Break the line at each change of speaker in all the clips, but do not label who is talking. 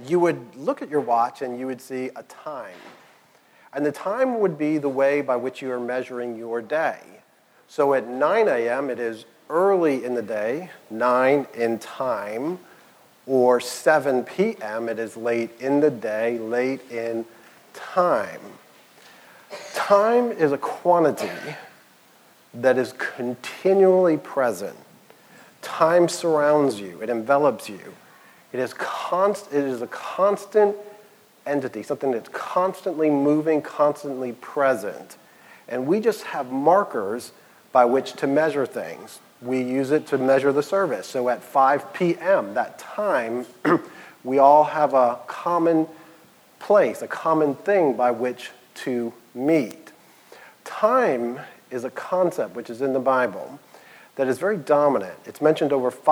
you would look at your watch and you would see a time. And the time would be the way by which you are measuring your day. So at 9 a.m., it is early in the day, 9 in time, or 7 p.m., it is late in the day, late in time. Time is a quantity that is continually present. Time surrounds you. It envelops you. It is a constant entity, something that's constantly moving, constantly present. And we just have markers by which to measure things. We use it to measure the service. So at 5 p.m., that time, we all have a common place, a common thing by which to meet. Time is a concept which is in the Bible that is very dominant. It's mentioned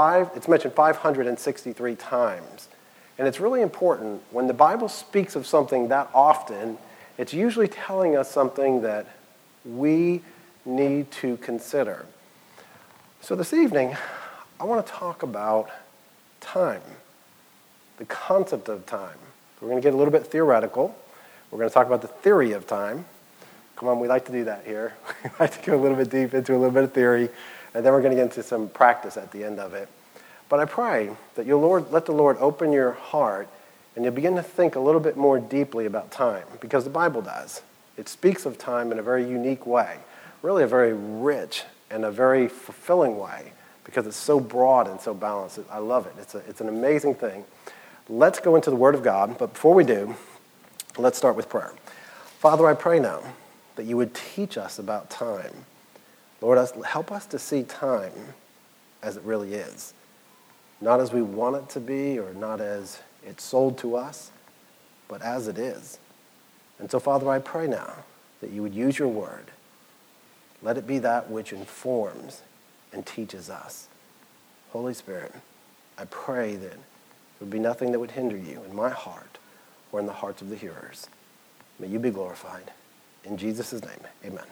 563 times. And it's really important. When the Bible speaks of something that often, it's usually telling us something that we need to consider. So this evening, I want to talk about time, the concept of time. We're going to get a little bit theoretical. We're going to talk about the theory of time. Come on, we like to do that here. We like to go a little bit deep into a little bit of theory, and then we're going to get into some practice at the end of it. But I pray that let the Lord open your heart, and you'll begin to think a little bit more deeply about time, because the Bible does. It speaks of time in a very unique way, really a very rich and a very fulfilling way, because it's so broad and so balanced. I love it. It's an amazing thing. Let's go into the Word of God, but before we do, let's start with prayer. Father, I pray now that you would teach us about time. Lord, help us to see time as it really is, not as we want it to be or not as it's sold to us, but as it is. And so, Father, I pray now that you would use your Word. Let it be that which informs and teaches us. Holy Spirit, I pray that there would be nothing that would hinder you in my heart or in the hearts of the hearers. May you be glorified. In Jesus' name, amen.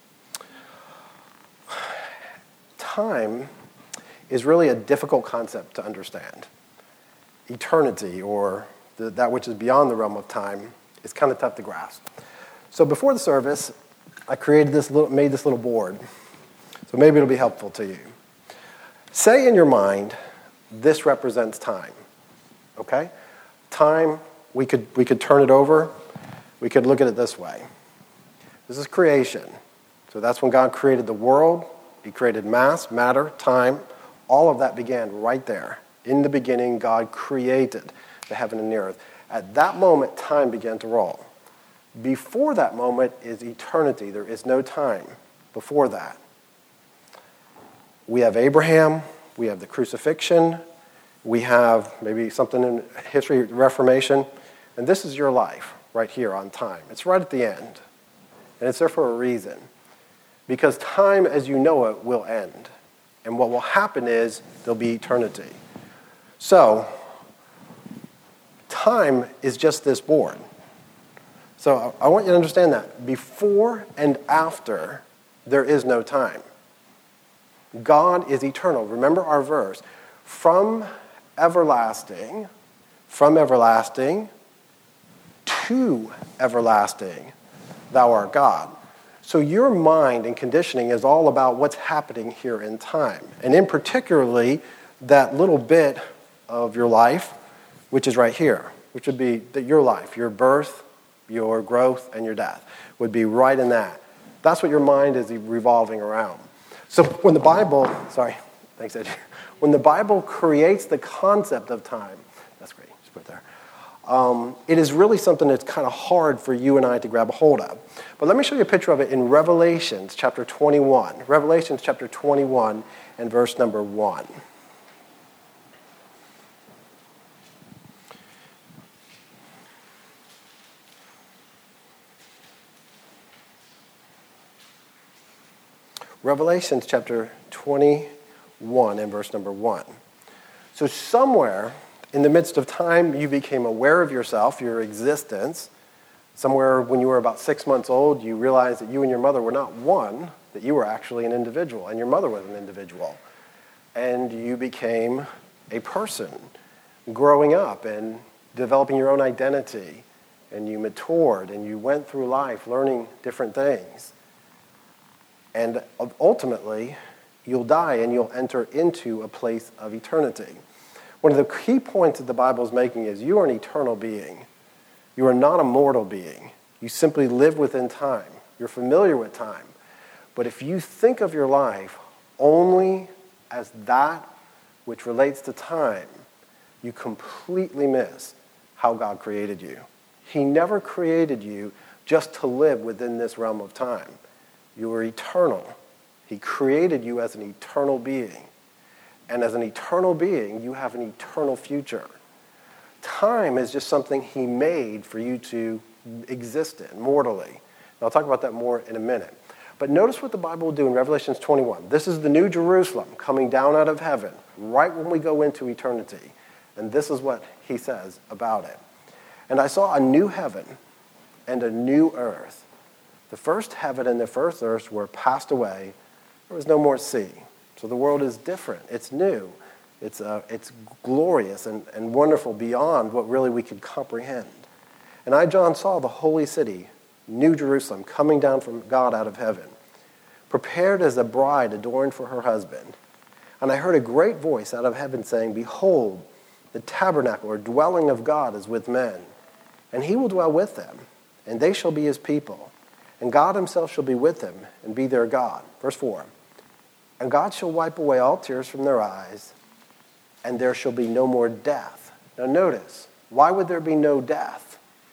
Time is really a difficult concept to understand. Eternity, or that which is beyond the realm of time, is kind of tough to grasp. So before the service, I made this little board. So maybe it'll be helpful to you. Say in your mind, this represents time. Okay? Time, we could turn it over. We could look at it this way. This is creation. So that's when God created the world. He created mass, matter, time. All of that began right there. In the beginning, God created the heaven and the earth. At that moment, time began to roll. Before that moment is eternity. There is no time before that. We have Abraham. We have the crucifixion. We have maybe something in history, Reformation. And this is your life right here on time. It's right at the end. And it's there for a reason. Because time as you know it will end. And what will happen is there'll be eternity. So, time is just this board. So I want you to understand that. Before and after, there is no time. God is eternal. Remember our verse. From everlasting to everlasting, thou art God. So your mind and conditioning is all about what's happening here in time. And in particularly, that little bit of your life, which is right here, which would be your life, your birth, your growth, and your death, would be right in that. That's what your mind is revolving around. So when the Bible, thanks, Ed. When the Bible creates the concept of time, that's great, just put it there. It is really something that's kind of hard for you and I to grab a hold of. But let me show you a picture of it in Revelations chapter 21. Revelations chapter 21 and verse number 1. Revelations chapter 21 and verse number 1. So somewhere in the midst of time, you became aware of yourself, your existence. Somewhere when you were about 6 months old, you realized that you and your mother were not one, that you were actually an individual, and your mother was an individual. And you became a person growing up, and developing your own identity, and you matured, and you went through life learning different things. And ultimately, you'll die and you'll enter into a place of eternity. One of the key points that the Bible is making is you are an eternal being. You are not a mortal being. You simply live within time. You're familiar with time. But if you think of your life only as that which relates to time, you completely miss how God created you. He never created you just to live within this realm of time. You are eternal. He created you as an eternal being. And as an eternal being, you have an eternal future. Time is just something he made for you to exist in mortally. And I'll talk about that more in a minute. But notice what the Bible will do in Revelation 21. This is the new Jerusalem coming down out of heaven, right when we go into eternity. And this is what he says about it. And I saw a new heaven and a new earth. The first heaven and the first earth were passed away. There was no more sea. So the world is different. It's new. It's glorious and wonderful beyond what really we could comprehend. And I, John, saw the holy city, New Jerusalem, coming down from God out of heaven, prepared as a bride adorned for her husband. And I heard a great voice out of heaven saying, "Behold, the tabernacle or dwelling of God is with men, and he will dwell with them, and they shall be his people. And God himself shall be with them and be their God." Verse 4. "And God shall wipe away all tears from their eyes, and there shall be no more death." Now notice, why would there be no death?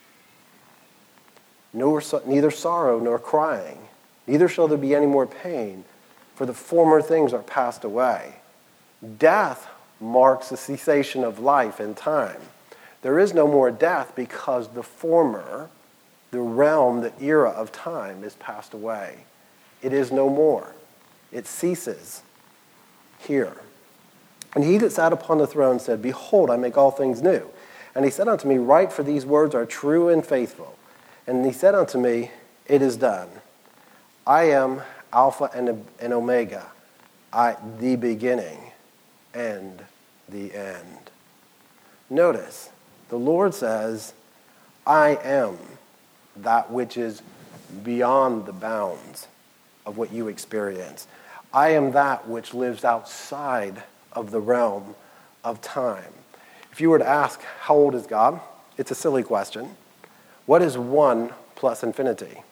Neither sorrow nor crying, neither shall there be any more pain, for the former things are passed away. Death marks the cessation of life and time. There is no more death because the former, the realm, the era of time is passed away. It is no more. It ceases here. And he that sat upon the throne said, "Behold, I make all things new." And he said unto me, "Write, for these words are true and faithful." And he said unto me, "It is done. I am Alpha and Omega, the beginning and the end." Notice, the Lord says, I am that which is beyond the bounds of what you experience. I am that which lives outside of the realm of time. If you were to ask, how old is God? It's a silly question. What is 1 plus infinity?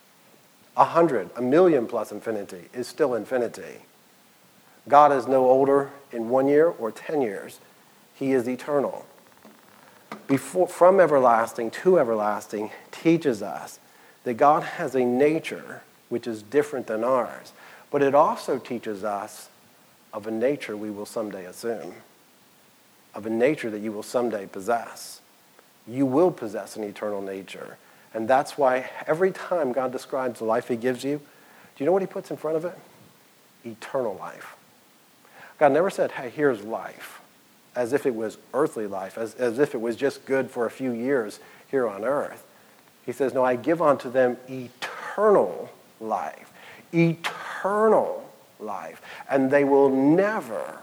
100, 1,000,000 plus infinity is still infinity. God is no older in 1 year or 10 years. He is eternal. From everlasting to everlasting teaches us that God has a nature which is different than ours. But it also teaches us of a nature we will someday assume, of a nature that you will someday possess. You will possess an eternal nature. And that's why every time God describes the life he gives you, do you know what he puts in front of it? Eternal life. God never said, "Hey, here's life," as if it was earthly life, as if it was just good for a few years here on earth. He says, "No, I give unto them eternal life." Eternal life. And they will never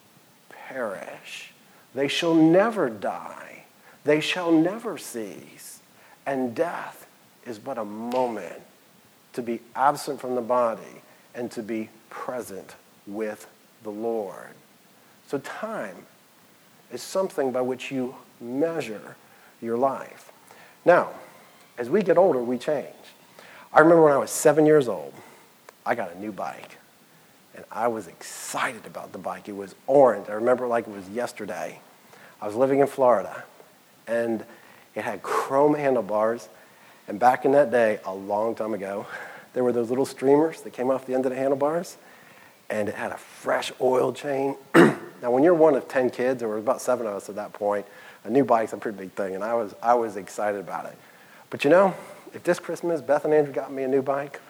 perish. They shall never die. They shall never cease. And death is but a moment to be absent from the body and to be present with the Lord. So time is something by which you measure your life. Now, as we get older, we change. I remember when I was 7 years old, I got a new bike. And I was excited about the bike. It was orange. I remember it like it was yesterday. I was living in Florida. And it had chrome handlebars. And back in that day, a long time ago, there were those little streamers that came off the end of the handlebars. And it had a fresh oil change. Now, when you're one of 10 kids, there were about 7 of us at that point, a new bike's a pretty big thing. And I was excited about it. But you know, if this Christmas Beth and Andrew got me a new bike,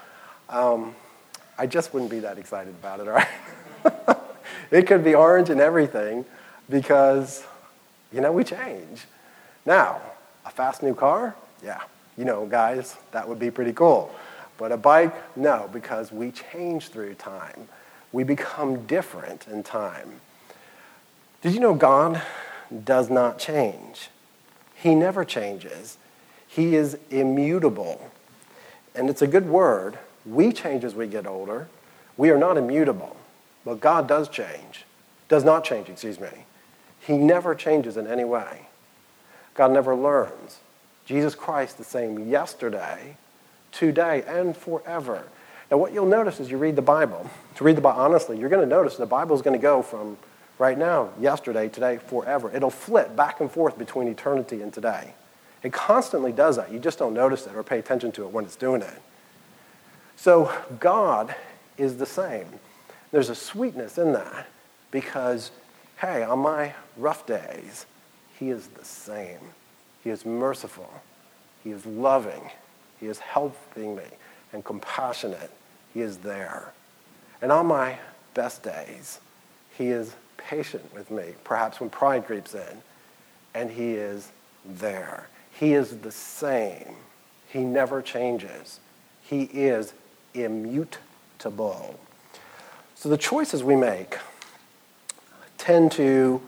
I just wouldn't be that excited about it, all right? It could be orange and everything because, we change. Now, a fast new car? Yeah. Guys, that would be pretty cool. But a bike? No, because we change through time. We become different in time. Did you know God does not change? He never changes. He is immutable. And it's a good word. We change as we get older. We are not immutable. But God does change. Does not change, excuse me. He never changes in any way. God never learns. Jesus Christ the same yesterday, today, and forever. Now what you'll notice as you read the Bible, to read the Bible honestly, you're going to notice the Bible is going to go from right now, yesterday, today, forever. It'll flip back and forth between eternity and today. It constantly does that. You just don't notice it or pay attention to it when it's doing it. So God is the same. There's a sweetness in that because, hey, on my rough days, he is the same. He is merciful. He is loving. He is helping me and compassionate. He is there. And on my best days, he is patient with me, perhaps when pride creeps in, and he is there. He is the same. He never changes. He is immutable. So the choices we make tend to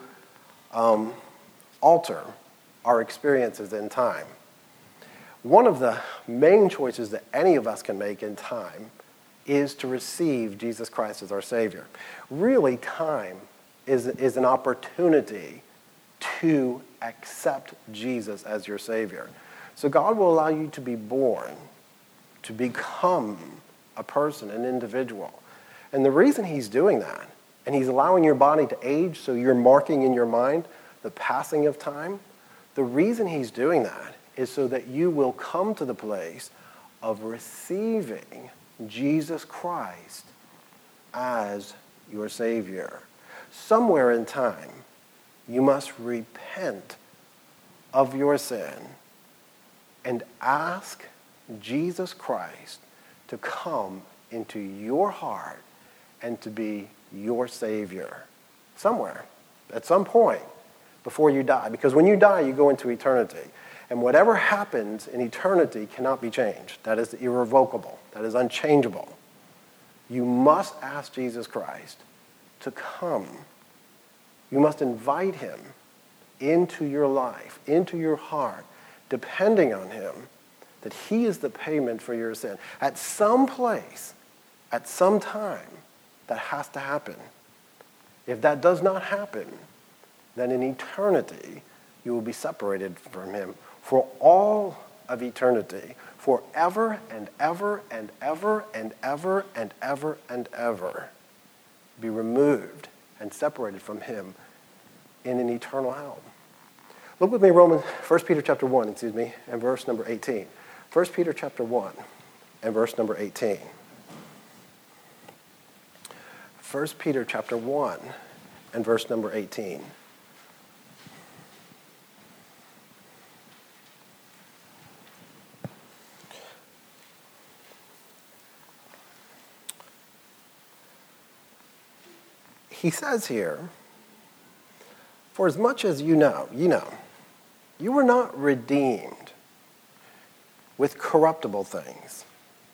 alter our experiences in time. One of the main choices that any of us can make in time is to receive Jesus Christ as our Savior. Really, time is an opportunity to accept Jesus as your Savior. So God will allow you to be born, to become a person, an individual. And the reason he's doing that, and he's allowing your body to age so you're marking in your mind the passing of time, the reason he's doing that is so that you will come to the place of receiving Jesus Christ as your Savior. Somewhere in time, you must repent of your sin and ask Jesus Christ to come into your heart and to be your Savior. Somewhere, at some point, before you die. Because when you die, you go into eternity. And whatever happens in eternity cannot be changed. That is irrevocable. That is unchangeable. You must ask Jesus Christ to come. You must invite him into your life, into your heart, depending on him, that he is the payment for your sin. At some place, at some time, that has to happen. If that does not happen, then in eternity, you will be separated from him for all of eternity, forever and ever and ever and ever and ever and ever. Be removed and separated from him in an eternal hell. Look with me, 1 Peter chapter 1, and verse number 18. 1 Peter chapter 1 and verse number 18. 1 Peter chapter 1 and verse number 18. He says here, for as much as you know, you were not redeemed with corruptible things,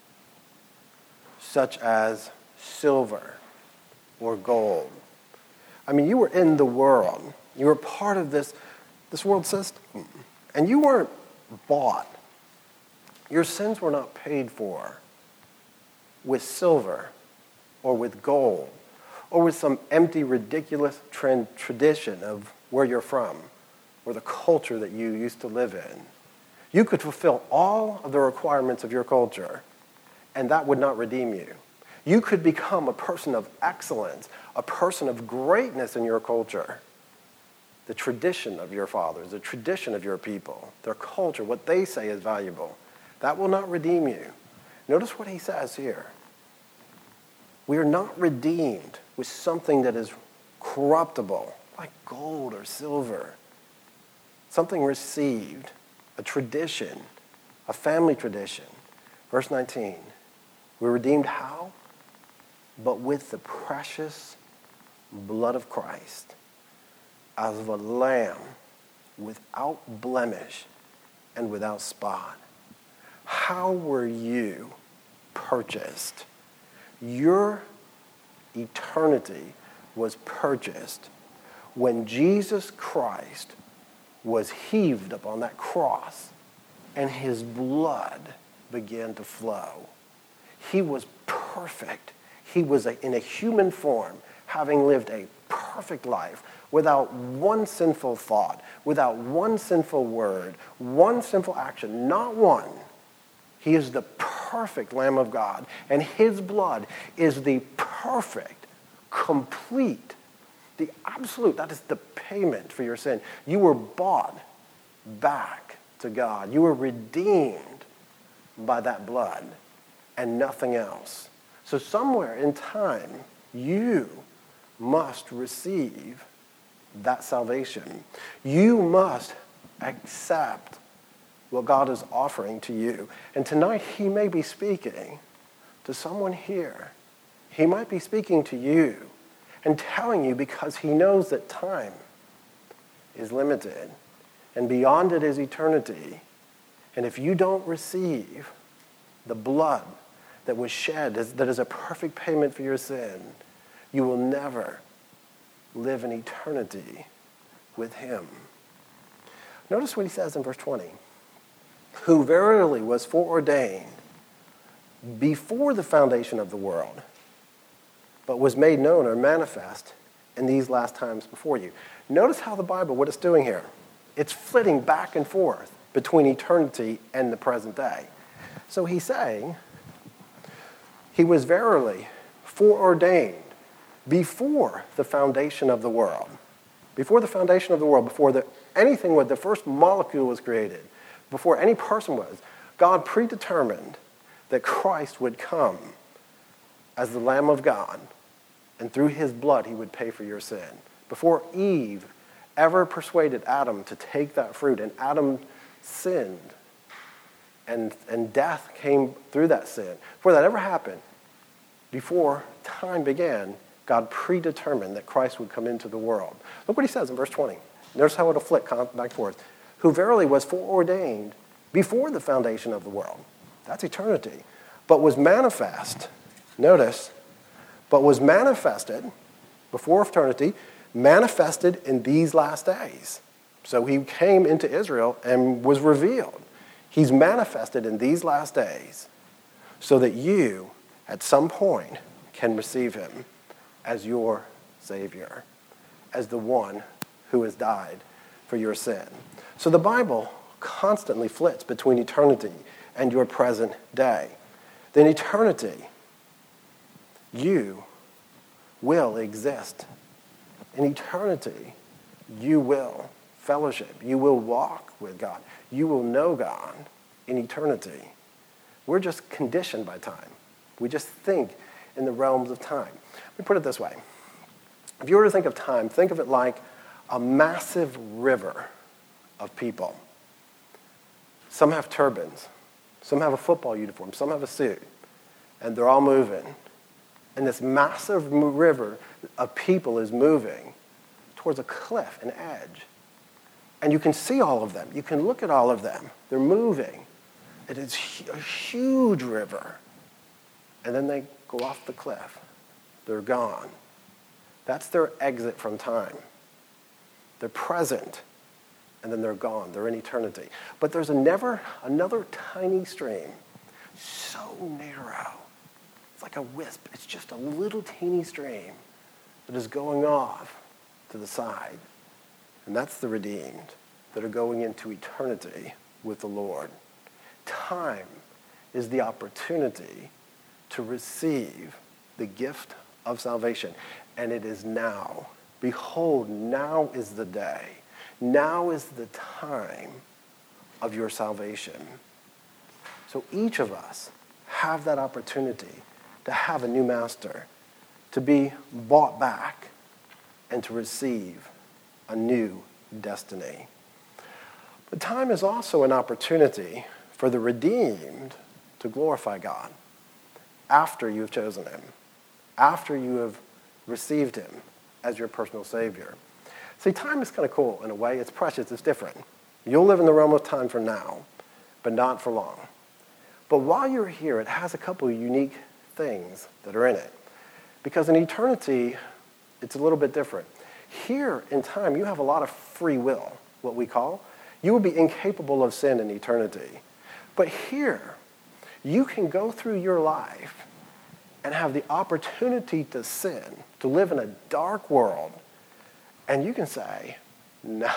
such as silver or gold. I mean, you were in the world. You were part of this world system. And you weren't bought. Your sins were not paid for with silver or with gold or with some empty, ridiculous tradition of where you're from or the culture that you used to live in. You could fulfill all of the requirements of your culture, and that would not redeem you. You could become a person of excellence, a person of greatness in your culture. The tradition of your fathers, the tradition of your people, their culture, what they say is valuable, that will not redeem you. Notice what he says here. We are not redeemed with something that is corruptible, like gold or silver. Something received, a tradition, a family tradition. Verse 19, we're redeemed how? But with the precious blood of Christ, as of a lamb without blemish and without spot. How were you purchased? Your eternity was purchased when Jesus Christ was heaved upon that cross, and his blood began to flow. He was perfect. He was in a human form, having lived a perfect life without one sinful thought, without one sinful word, one sinful action, not one. He is the perfect Lamb of God, and his blood is the perfect, complete, the absolute, that is the payment for your sin. You were bought back to God. You were redeemed by that blood and nothing else. So somewhere in time, you must receive that salvation. You must accept what God is offering to you. And tonight, he may be speaking to someone here. He might be speaking to you and telling you because he knows that time is limited and beyond it is eternity. And if you don't receive the blood that was shed, that is a perfect payment for your sin, you will never live in eternity with him. Notice what he says in verse 20. Who verily was foreordained before the foundation of the world, but was made known or manifest in these last times before you. Notice how the Bible, what it's doing here. It's flitting back and forth between eternity and the present day. So he's saying, he was verily foreordained before the foundation of the world. Before the foundation of the world, before anything was, the first molecule was created, before any person was, God predetermined that Christ would come as the Lamb of God, and through his blood he would pay for your sin. Before Eve ever persuaded Adam to take that fruit, and Adam sinned, and death came through that sin. Before that ever happened, before time began, God predetermined that Christ would come into the world. Look what he says in verse 20. Notice how it'll flick back and forth. Who verily was foreordained before the foundation of the world. That's eternity. But was manifest, notice, but was manifested before eternity, manifested in these last days. So he came into Israel and was revealed. He's manifested in these last days so that you, at some point, can receive him as your Savior, as the one who has died for your sin. So the Bible constantly flits between eternity and your present day. Then eternity, you will exist. In eternity, you will fellowship. You will walk with God. You will know God in eternity. We're just conditioned by time. We just think in the realms of time. Let me put it this way. If you were to think of time, think of it like a massive river of people. Some have turbans. Some have a football uniform. Some have a suit. And they're all moving. And this massive river of people is moving towards a cliff, an edge. And you can see all of them. You can look at all of them. They're moving. It is a huge river. And then they go off the cliff. They're gone. That's their exit from time. They're present, and then they're gone. They're in eternity. But there's another tiny stream, so narrow. It's like a wisp. It's just a little teeny stream that is going off to the side. And that's the redeemed that are going into eternity with the Lord. Time is the opportunity to receive the gift of salvation. And it is now. Behold, now is the day. Now is the time of your salvation. So each of us have that opportunity to have a new master, to be bought back, and to receive a new destiny. But time is also an opportunity for the redeemed to glorify God after you have chosen him, after you have received him as your personal Savior. See, time is kind of cool in a way. It's precious. It's different. You'll live in the realm of time for now, but not for long. But while you're here, it has a couple of unique things that are in it. Because in eternity, it's a little bit different. Here in time, you have a lot of free will. what we call, you will be incapable of sin in eternity. But here, you can go through your life and have the opportunity to sin, to live in a dark world, and you can say, no.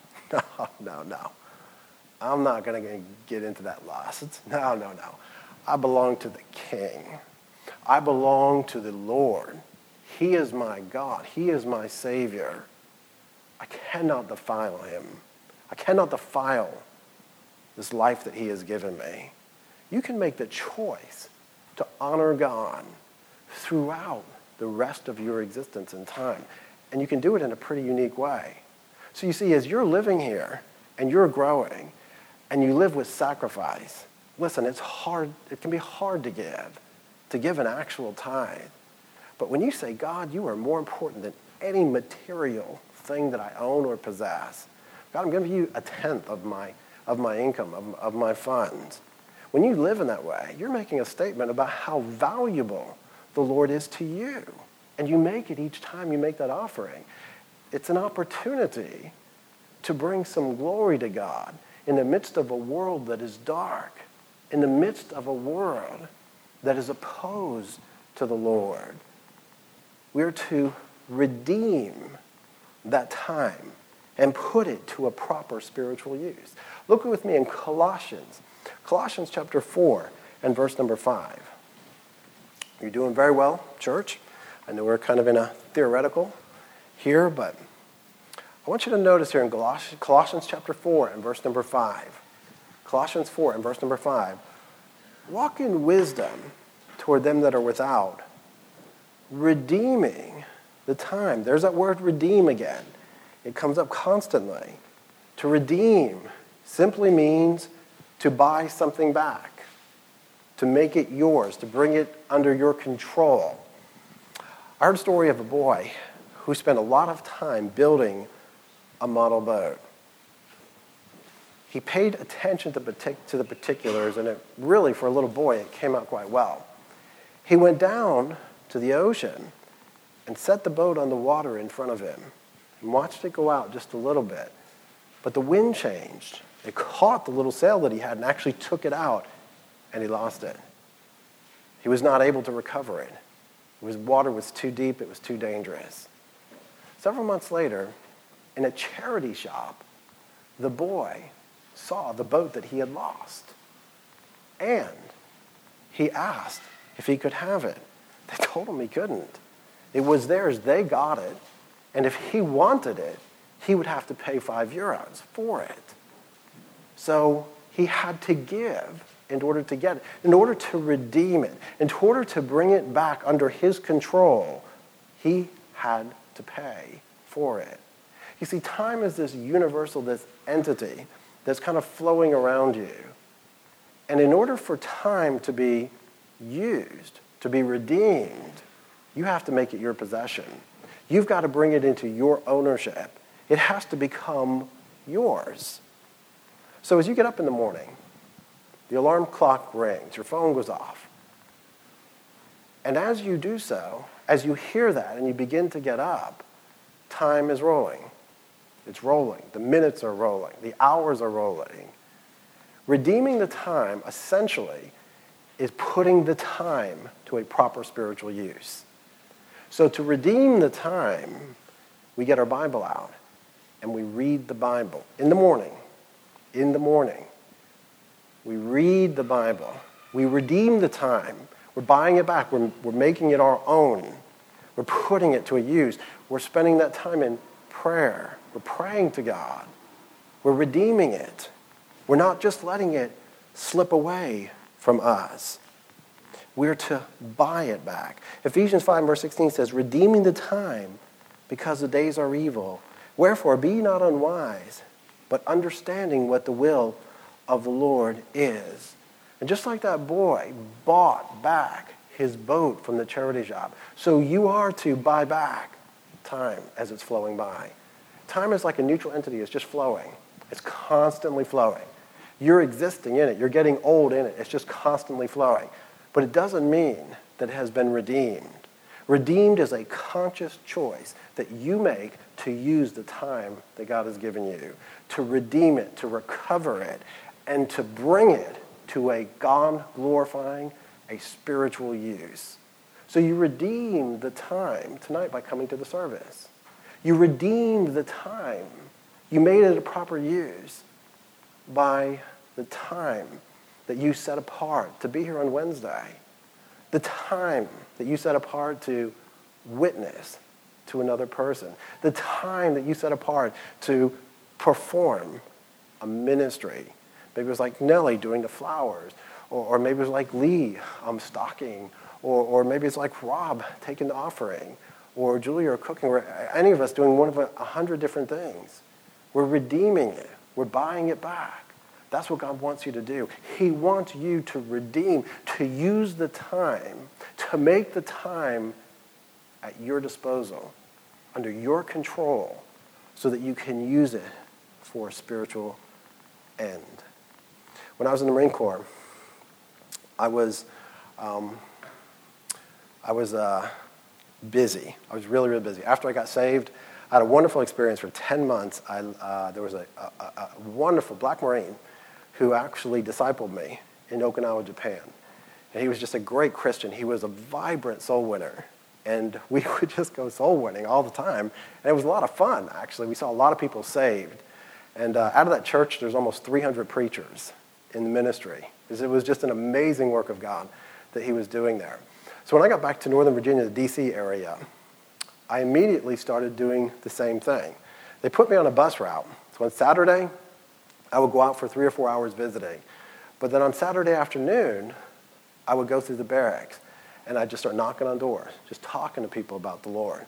I'm not going to get into that lust. No. I belong to the King. I belong to the Lord. He is my God. He is my Savior. I cannot defile him. I cannot defile this life that he has given me. You can make the choice to honor God throughout the rest of your existence and time. And you can do it in a pretty unique way. So you see, as you're living here and you're growing and you live with sacrifice, listen, it's hard. It can be hard to give an actual tithe. But when you say, God, you are more important than any material thing that I own or possess. God, I'm going to give you a tenth of my income, of my funds. When you live in that way, you're making a statement about how valuable the Lord is to you. And you make it each time you make that offering. It's an opportunity to bring some glory to God in the midst of a world that is dark, in the midst of a world that is opposed to the Lord. We're to redeem that time and put it to a proper spiritual use. Look with me in Colossians chapter 4 and verse number 5. You're doing very well, church. I know we're kind of in a theoretical here, but I want you to notice here in Colossians chapter 4 and verse number 5. Colossians 4 and verse number 5. Walk in wisdom toward them that are without, redeeming the time. There's that word redeem again. It comes up constantly. To redeem simply means to buy something back, to make it yours, to bring it under your control. I heard a story of a boy who spent a lot of time building a model boat. He paid attention to the particulars, and it really, for a little boy, it came out quite well. He went down to the ocean and set the boat on the water in front of him and watched it go out just a little bit. But the wind changed. It caught the little sail that he had and actually took it out, and he lost it. He was not able to recover it. Water was too deep. It was too dangerous. Several months later, in a charity shop, the boy saw the boat that he had lost. And he asked if he could have it. They told him he couldn't. It was theirs. They got it. And if he wanted it, he would have to pay €5 for it. So he had to give in order to get it, in order to redeem it, in order to bring it back under his control. He had to pay for it. You see, time is this universal, this entity that's kind of flowing around you. And in order for time to be used, to be redeemed, you have to make it your possession. You've got to bring it into your ownership. It has to become yours. So as you get up in the morning, the alarm clock rings, your phone goes off. And as you do so, as you hear that and you begin to get up, time is rolling. It's rolling. The minutes are rolling. The hours are rolling. Redeeming the time, essentially, is putting the time to a proper spiritual use. So to redeem the time, we get our Bible out and we read the Bible in the morning. In the morning. We read the Bible. We redeem the time. We're buying it back. We're making it our own. We're putting it to a use. We're spending that time in prayer. We're praying to God. We're redeeming it. We're not just letting it slip away from us. We're to buy it back. Ephesians 5 verse 16 says, redeeming the time because the days are evil. Wherefore, be not unwise, but understanding what the will of the Lord is. And just like that boy bought back his boat from the charity shop, so you are to buy back time as it's flowing by. Time is like a neutral entity. It's just flowing. It's constantly flowing. You're existing in it. You're getting old in it. It's just constantly flowing. But it doesn't mean that it has been redeemed. Redeemed is a conscious choice that you make to use the time that God has given you, to redeem it, to recover it, and to bring it to a God-glorifying, a spiritual use. So you redeem the time tonight by coming to the service. You redeemed the time. You made it a proper use by the time that you set apart to be here on Wednesday. The time that you set apart to witness to another person. The time that you set apart to perform a ministry. Maybe it was like Nellie doing the flowers, or maybe it was like Lee stocking, or maybe it's like Rob taking the offering, or Julia cooking, or any of us doing one of 100 different things. We're redeeming it. We're buying it back. That's what God wants you to do. He wants you to redeem, to use the time, to make the time at your disposal, under your control, so that you can use it for a spiritual end. When I was in the Marine Corps, I was busy. I was really, really busy. After I got saved, I had a wonderful experience for 10 months. There was a wonderful black Marine who actually discipled me in Okinawa, Japan. And he was just a great Christian. He was a vibrant soul winner. And we would just go soul winning all the time. And it was a lot of fun, actually. We saw a lot of people saved. And out of that church, there's almost 300 preachers in the ministry. It was just an amazing work of God that he was doing there. So when I got back to Northern Virginia, the D.C. area, I immediately started doing the same thing. They put me on a bus route. So on Saturday, I would go out for 3 or 4 hours visiting. But then on Saturday afternoon, I would go through the barracks, and I'd just start knocking on doors, just talking to people about the Lord,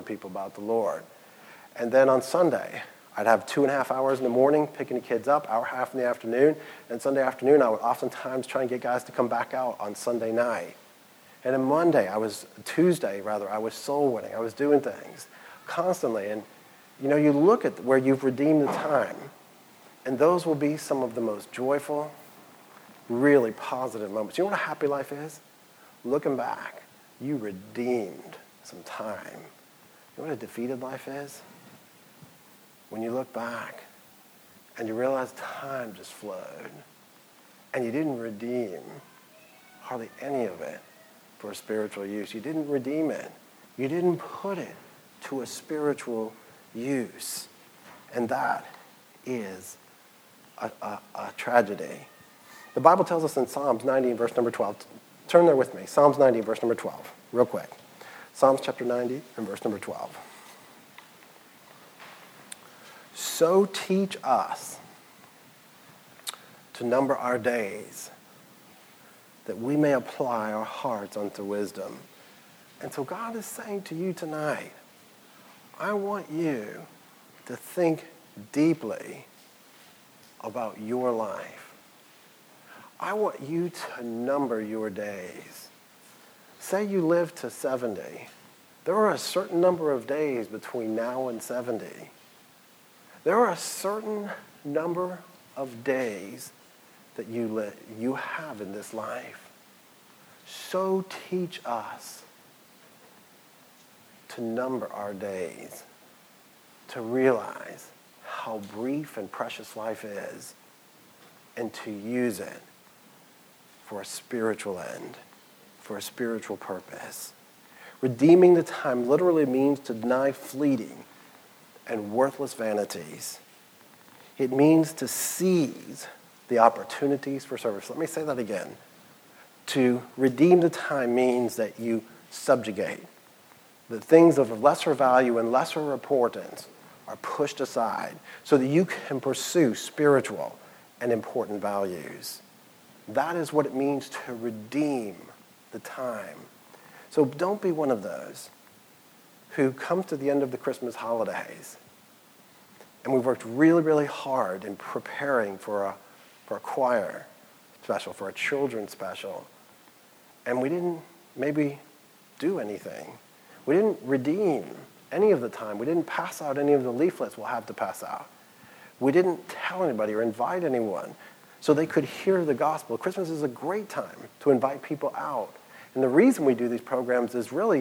And then on Sunday, I'd have 2.5 hours in the morning picking the kids up, hour and a half in the afternoon. And Sunday afternoon, I would oftentimes try and get guys to come back out on Sunday night. And then Tuesday, I was soul winning. I was doing things constantly. And, you look at where you've redeemed the time, and those will be some of the most joyful, really positive moments. You know what a happy life is? Looking back, you redeemed some time. You know what a defeated life is? When you look back and you realize time just flowed and you didn't redeem hardly any of it for spiritual use. You didn't redeem it. You didn't put it to a spiritual use. And that is a tragedy. The Bible tells us in Psalms 90 and verse number 12. Turn there with me. Psalms 90 and verse number 12. Real quick. Psalms chapter 90 and verse number 12. So teach us to number our days, that we may apply our hearts unto wisdom. And so God is saying to you tonight, I want you to think deeply about your life. I want you to number your days. Say you live to 70. There are a certain number of days between now and 70. There are a certain number of days that you have in this life. So teach us to number our days, to realize how brief and precious life is, and to use it for a spiritual end, for a spiritual purpose. Redeeming the time literally means to deny fleeting and worthless vanities. It means to seize the opportunities for service. Let me say that again. To redeem the time means that you subjugate. The things of lesser value and lesser importance are pushed aside so that you can pursue spiritual and important values. That is what it means to redeem the time. So don't be one of those who comes to the end of the Christmas holidays, and we've worked really, really hard in preparing for a choir special, for a children's special, and we didn't maybe do anything. We didn't redeem any of the time. We didn't pass out any of the leaflets we'll have to pass out. We didn't tell anybody or invite anyone so they could hear the gospel. Christmas is a great time to invite people out. And the reason we do these programs is really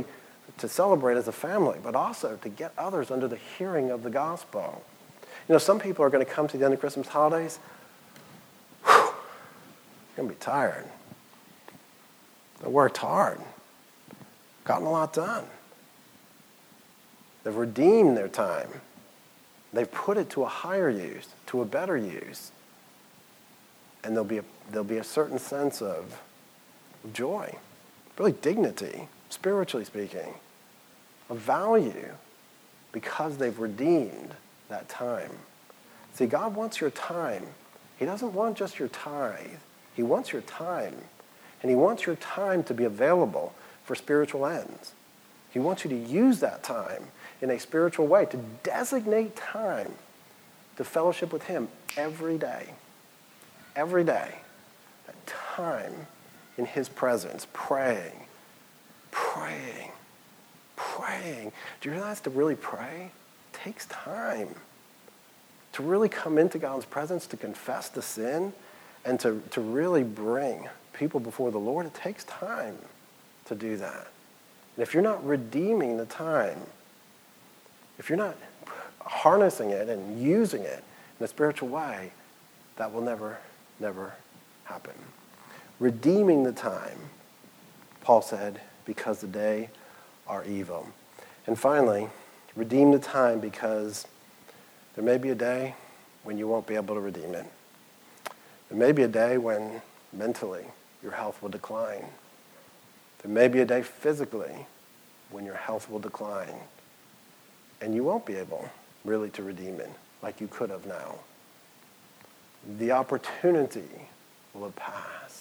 to celebrate as a family, but also to get others under the hearing of the gospel. You know, some people are going to come to the end of Christmas holidays, going to be tired. They worked hard, gotten a lot done. They've redeemed their time. They've put it to a higher use, to a better use. And there'll be a certain sense of joy, really dignity, spiritually speaking, of value, because they've redeemed that time. See, God wants your time. He doesn't want just your tithe. He wants your time. And he wants your time to be available for spiritual ends. He wants you to use that time in a spiritual way, to designate time to fellowship with him every day. Every day. That time in his presence, praying. Do you realize to really pray takes time? To really come into God's presence, to confess the sin, and to really bring people before the Lord, it takes time to do that. And if you're not redeeming the time, if you're not harnessing it and using it in a spiritual way, that will never happen. Redeeming the time, Paul said, because the day are evil. And finally, redeem the time because there may be a day when you won't be able to redeem it. There may be a day when mentally your health will decline. There may be a day physically when your health will decline. And you won't be able really to redeem it like you could have now. The opportunity will have passed.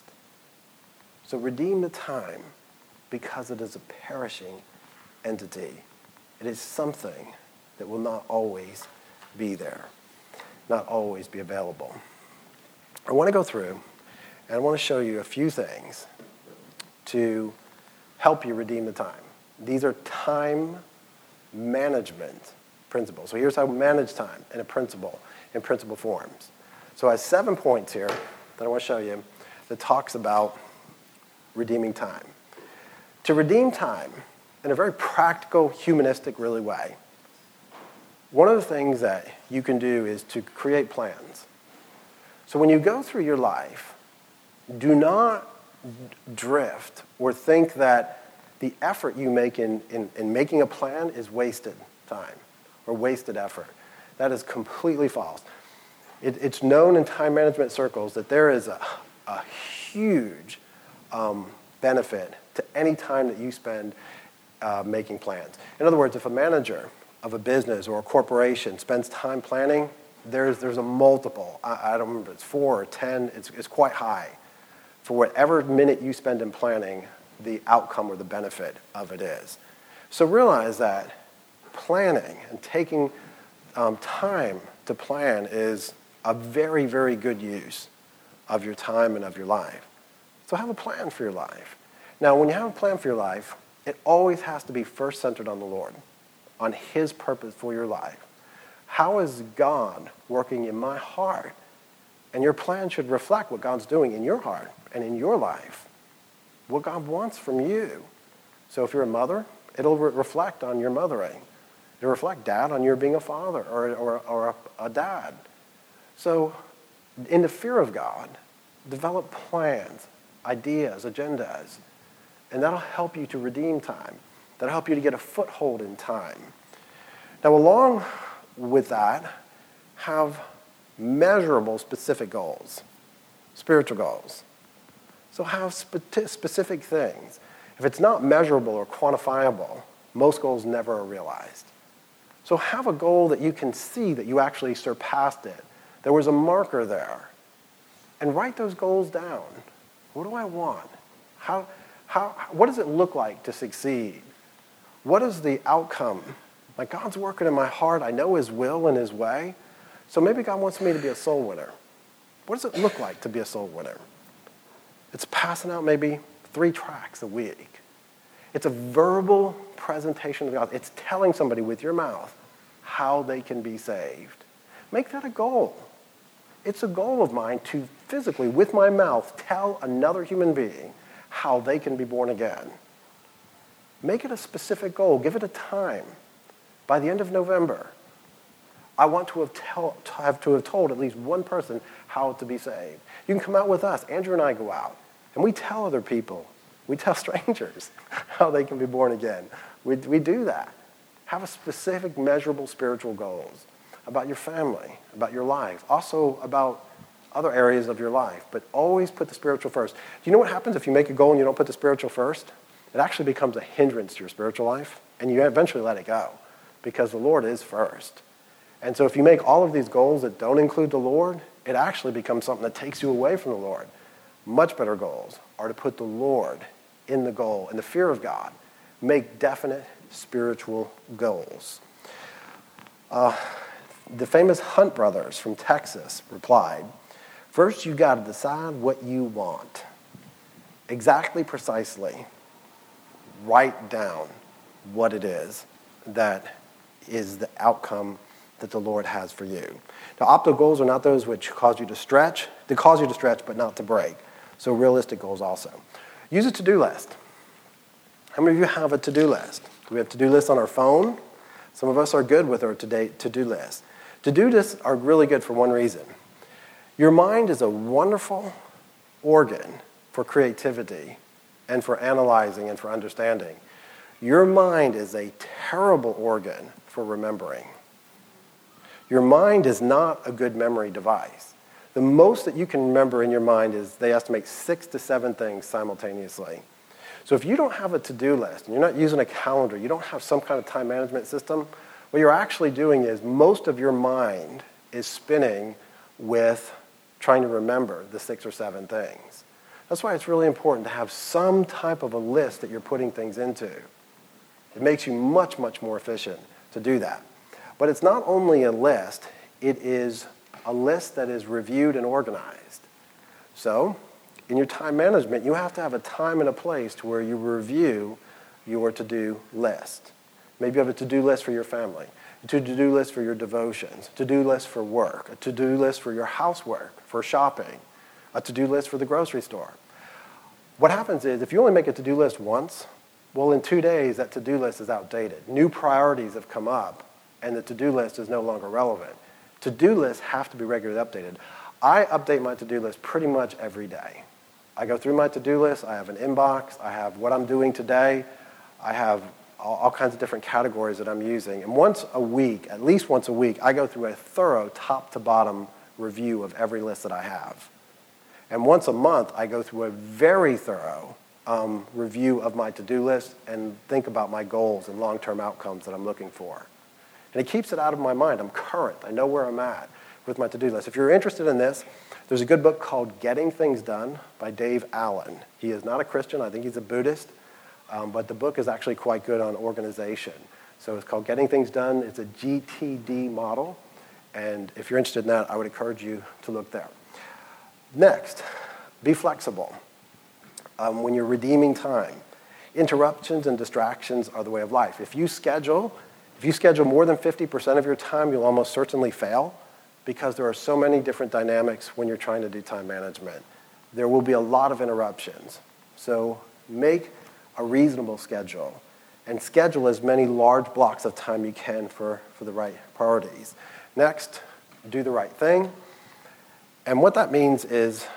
So redeem the time because it is a perishing entity. It is something that will not always be there, not always be available. I want to go through and I want to show you a few things to help you redeem the time. These are time management principles. So here's how we manage time in principle forms. So I have 7 points here that I want to show you that talks about redeeming time. To redeem time in a very practical, humanistic, really way, one of the things that you can do is to create plans. So when you go through your life, do not drift or think that the effort you make in making a plan is wasted time or wasted effort. That is completely false. It's known in time management circles that there is a huge benefit to any time that you spend making plans. In other words, if a manager of a business or a corporation spends time planning, there's a multiple. I don't remember if it's 4 or 10. It's quite high. For whatever minute you spend in planning, the outcome or the benefit of it is. So realize that planning and taking time to plan is a very, very good use of your time and of your life. So have a plan for your life. Now, when you have a plan for your life, it always has to be first centered on the Lord, on his purpose for your life. How is God working in my heart? And your plan should reflect what God's doing in your heart and in your life, what God wants from you. So if you're a mother, it'll reflect on your mothering. It'll reflect, Dad, on your being a father or a dad. So in the fear of God, develop plans, ideas, agendas, and that'll help you to redeem time. That'll help you to get a foothold in time. Now, along with that, have measurable specific goals, spiritual goals. So have specific things. If it's not measurable or quantifiable, most goals never are realized. So have a goal that you can see that you actually surpassed it. There was a marker there. And write those goals down. What do I want? What does it look like to succeed? What is the outcome? Like, God's working in my heart. I know his will and his way. So maybe God wants me to be a soul winner. What does it look like to be a soul winner? It's passing out maybe 3 tracts a week. It's a verbal presentation of God. It's telling somebody with your mouth how they can be saved. Make that a goal. It's a goal of mine to physically, with my mouth, tell another human being how they can be born again. Make it a specific goal. Give it a time. By the end of November, I want to have told at least one person how to be saved. You can come out with us. Andrew and I go out, and we tell other people. We tell strangers how they can be born again. We do that. Have a specific, measurable spiritual goals about your family, about your life, also about other areas of your life, but always put the spiritual first. Do you know what happens if you make a goal and you don't put the spiritual first? It actually becomes a hindrance to your spiritual life, and you eventually let it go because the Lord is first. And so if you make all of these goals that don't include the Lord, it actually becomes something that takes you away from the Lord. Much better goals are to put the Lord in the goal and the fear of God. Make definite spiritual goals. The famous Hunt brothers from Texas replied, first you got to decide what you want. Exactly, precisely. Write down what it is that is the outcome that the Lord has for you. Now, optimal goals are not those which cause you to stretch. They cause you to stretch, but not to break. So realistic goals also. Use a to-do list. How many of you have a to-do list? We have to-do lists on our phone. Some of us are good with our to-do list. To-do lists are really good for one reason. Your mind is a wonderful organ for creativity and for analyzing and for understanding. Your mind is a terrible organ for remembering. Your mind is not a good memory device. The most that you can remember in your mind is, they estimate, 6 to 7 things simultaneously. So if you don't have a to-do list, and you're not using a calendar, you don't have some kind of time management system, what you're actually doing is most of your mind is spinning with trying to remember the 6 or 7 things. That's why it's really important to have some type of a list that you're putting things into. It makes you much, much more efficient to do that. But it's not only a list, it is a list that is reviewed and organized. So, in your time management, you have to have a time and a place to where you review your to-do list. Maybe you have a to-do list for your family, a to-do list for your devotions, a to-do list for work, a to-do list for your housework, for shopping, a to-do list for the grocery store. What happens is, if you only make a to-do list once, well, in 2 days, that to-do list is outdated. New priorities have come up, and the to-do list is no longer relevant. To-do lists have to be regularly updated. I update my to-do list pretty much every day. I go through my to-do list. I have an inbox. I have what I'm doing today. I have all kinds of different categories that I'm using. And once a week, at least once a week, I go through a thorough top-to-bottom review of every list that I have. And once a month, I go through a very thorough review of my to-do list and think about my goals and long-term outcomes that I'm looking for. And it keeps it out of my mind. I'm current. I know where I'm at with my to-do list. If you're interested in this, there's a good book called Getting Things Done by Dave Allen. He is not a Christian. I think he's a Buddhist. But the book is actually quite good on organization. So it's called Getting Things Done. It's a GTD model. And if you're interested in that, I would encourage you to look there. Next, be flexible. When you're redeeming time, interruptions and distractions are the way of life. If you schedule more than 50% of your time, you'll almost certainly fail, because there are so many different dynamics when you're trying to do time management. There will be a lot of interruptions. So make a reasonable schedule, and schedule as many large blocks of time you can for the right priorities. Next, do the right thing. And what that means is,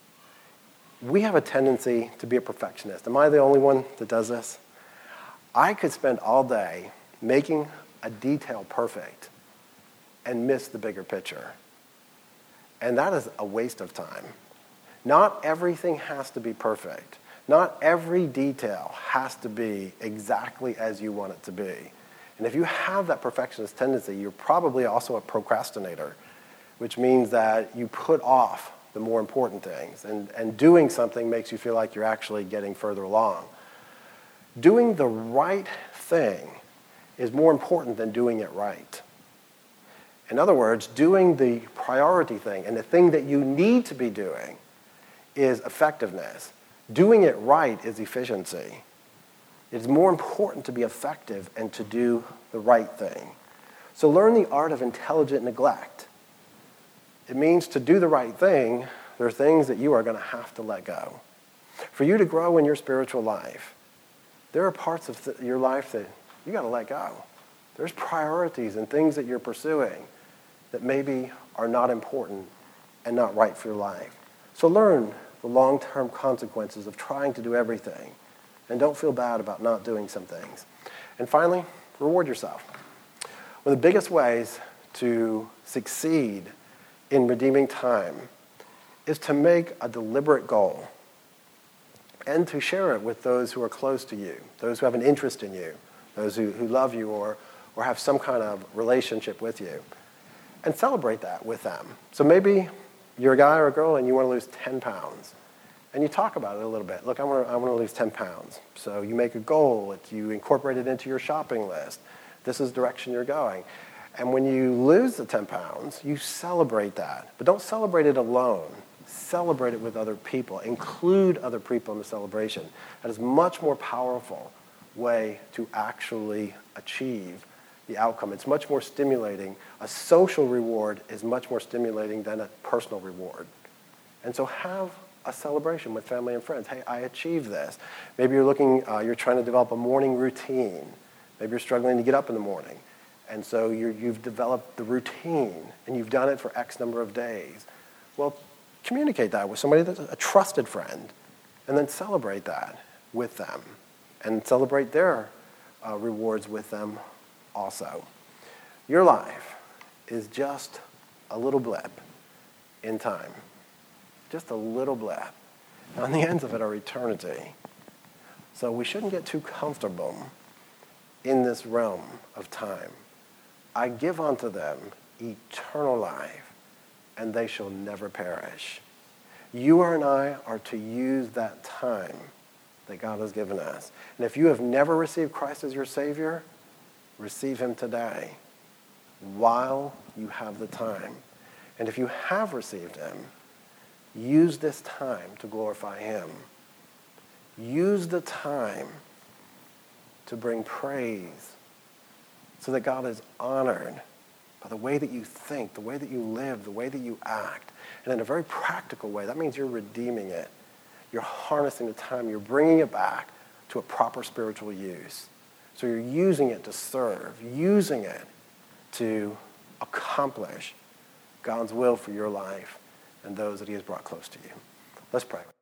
we have a tendency to be a perfectionist. Am I the only one that does this? I could spend all day making a detail perfect and miss the bigger picture. And that is a waste of time. Not everything has to be perfect. Not every detail has to be exactly as you want it to be. And if you have that perfectionist tendency, you're probably also a procrastinator, which means that you put off the more important things. And doing something makes you feel like you're actually getting further along. Doing the right thing is more important than doing it right. In other words, doing the priority thing and the thing that you need to be doing is effectiveness. Doing it right is efficiency. It's more important to be effective and to do the right thing. So learn the art of intelligent neglect. It means to do the right thing, there are things that you are going to have to let go. For you to grow in your spiritual life, There are parts of your life that you got to let go. There's priorities and things that you're pursuing that maybe are not important and not right for your life. So learn the long-term consequences of trying to do everything, and don't feel bad about not doing some things. And finally, reward yourself. One of the biggest ways to succeed in redeeming time is to make a deliberate goal and to share it with those who are close to you, those who have an interest in you, those who love you or have some kind of relationship with you, and celebrate that with them. So maybe you're a guy or a girl and you want to lose 10 pounds. And you talk about it a little bit. Look, I want to lose 10 pounds. So you make a goal. You incorporate it into your shopping list. This is the direction you're going. And when you lose the 10 pounds, you celebrate that. But don't celebrate it alone. Celebrate it with other people. Include other people in the celebration. That is a much more powerful way to actually achieve the outcome. It's much more stimulating. A social reward is much more stimulating than a personal reward. And so have a celebration with family and friends. Hey, I achieved this. Maybe you're trying to develop a morning routine. Maybe you're struggling to get up in the morning. And so you've developed the routine, and you've done it for X number of days. Well, communicate that with somebody that's a trusted friend, and then celebrate that with them, and celebrate their rewards with them also. Your life is just a little blip in time. Just a little blip. And on the ends of it are eternity. So we shouldn't get too comfortable in this realm of time. I give unto them eternal life, and they shall never perish. You and I are to use that time that God has given us. And if you have never received Christ as your Savior, receive him today while you have the time. And if you have received him, use this time to glorify him. Use the time to bring praise so that God is honored by the way that you think, the way that you live, the way that you act. And in a very practical way, that means you're redeeming it. You're harnessing the time. You're bringing it back to a proper spiritual use. So you're using it to serve, using it to accomplish God's will for your life and those that he has brought close to you. Let's pray.